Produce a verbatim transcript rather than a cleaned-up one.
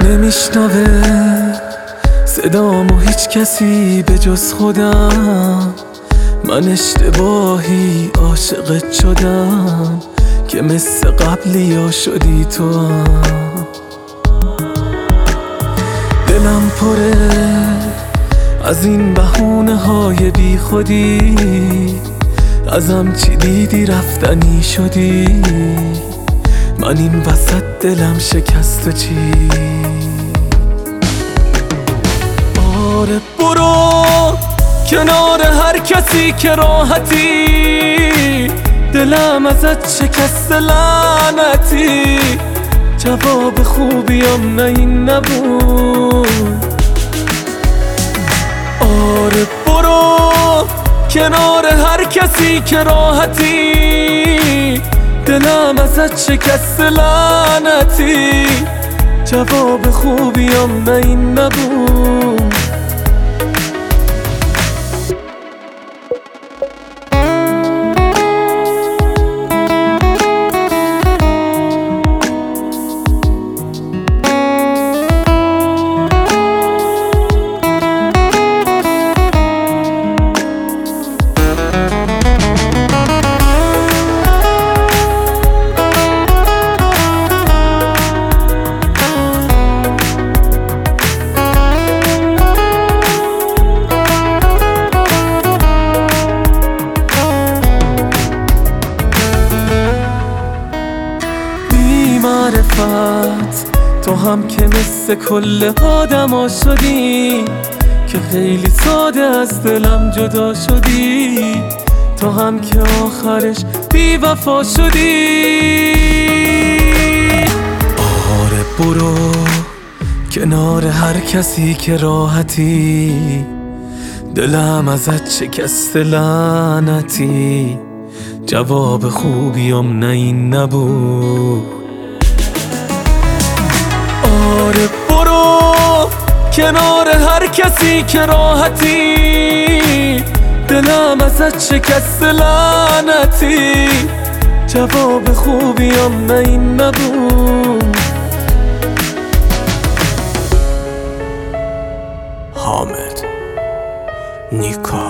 نمیشنوه صدامو هیچ کسی به جز خودم. من اشتباهی عاشقت شدم که مثل قبلی ها شدی تو هم. دلم پره از این بهونه های بی خودی، ازم چی دیدی رفتنی شدی. من این وسط دلم شکست و چی. آره برو کنار هر کسی که راحتی، دلم ازت شکست لعنتی. جواب خوبیم نه این نبود. آره برو کنار هر کسی که راحتی، دلم ازت شکست لعنتی. جواب خوبیم نه این نبود. معرفت تو هم که مثل کل آدما شدی، که خیلی ساده از دلم جدا شدی. تو هم که آخرش بی وفا شدی. آره برو کنار هر کسی که راحتی، دلم ازت شکست لعنتی. جواب خوبیم نه این نبود. آره برو کنار هر کسی که راحتی، دلم ازت شکست لعنتی. جواب خوبیم نه این نبود. حامد نیکا